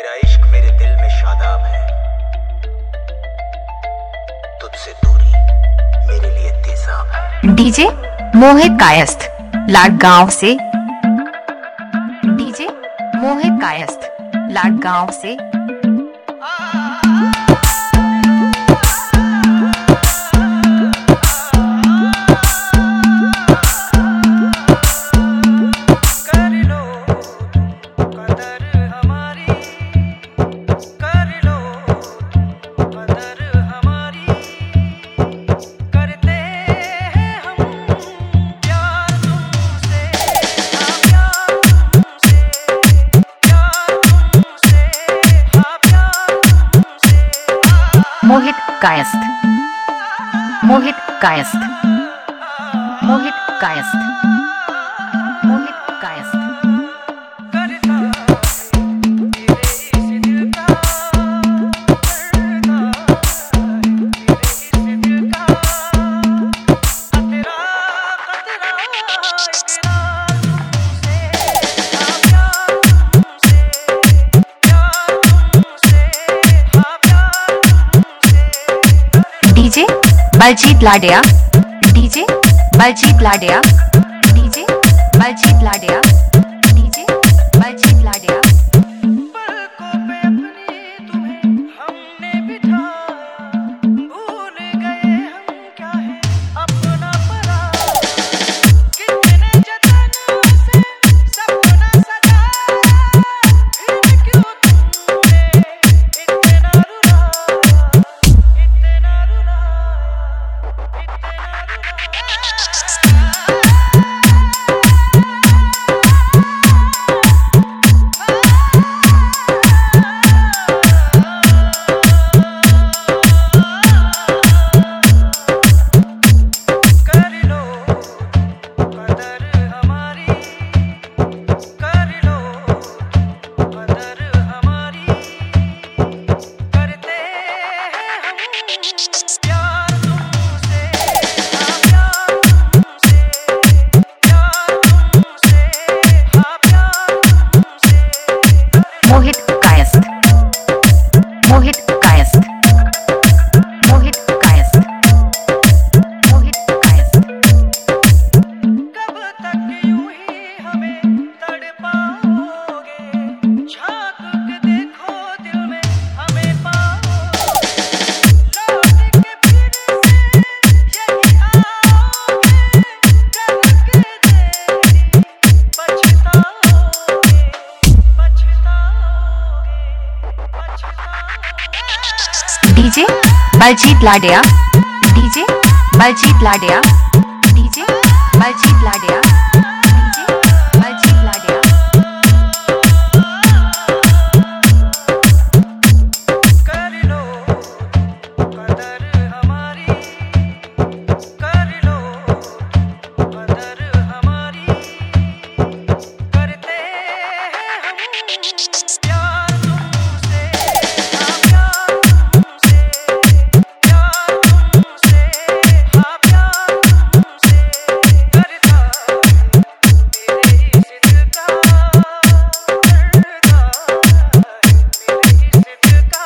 तेरा इश्क मेरे दिल में शादाब है, तुझसे दूरी मेरे लिए तेजाब है। डीजे मोहित कायस्थ लाडगांव से। डीजे मोहित कायस्थ लाडगांव से। मोहित कायस्थ। मोहित कायस्थ। मोहित कायस्थ। मोहित Kayastha. DJ Baljeet Ladiya. DJ Baljeet Ladiya. DJ Baljeet Ladiya. DJ Baljeet लाडिया। पलकों पे अपनी तुम्हें हमने बिठाया, भूल गए हम क्या है अपना पराया। कितने जतनों से सपना सजाया, फिर क्यों तुमने इतना रुलाया, इतना रुलाया, कर लो कदर हमारी, कर लो कदर हमारी, करते हैं हम प्यार तुमसे, हाँ प्यार तुमसे, प्यार तुमसे, हाँ प्यार तुमसे। मोहित कायस्थ। मोहित कायस्थ। मोहित कायस्थ। मोहित कायस्थ। कब तक यूं ही हमें तड़पाओगे, झांक के देखो दिल में हमें पाओगे, लौट के फिर से यही आओगे, करके देरी पछताओगे, पछताओगे, पछताओगे। DJ Baljeet Ladiya. DJ Baljeet Ladiya. DJ Baljeet Ladiya. DJ Baljeet Ladiya. कर लो कदर हमारी, कर लो कदर हमारी, करते हैं हम प्यार तुमसे, हाँ प्यार तुमसे, प्यार तुमसे, हाँ प्यार तुमसे, करता मेरे इस दिल का, करता मेरे इस दिल का,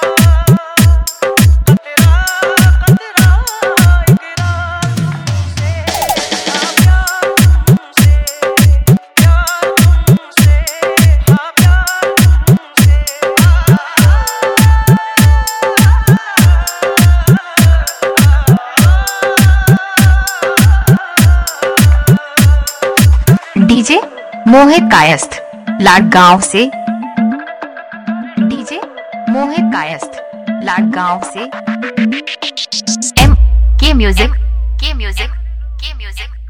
कतरा कतरा इकरार तुमसे, हाँ प्यार तुमसे, प्यार तुमसे, हाँ प्यार तुमसे। डीजे मोहित कायस्थ लाडगांव से। डीजे मोहित कायस्थ लाडगांव से। एम के म्यूजिक। के म्यूजिक। के म्यूजिक।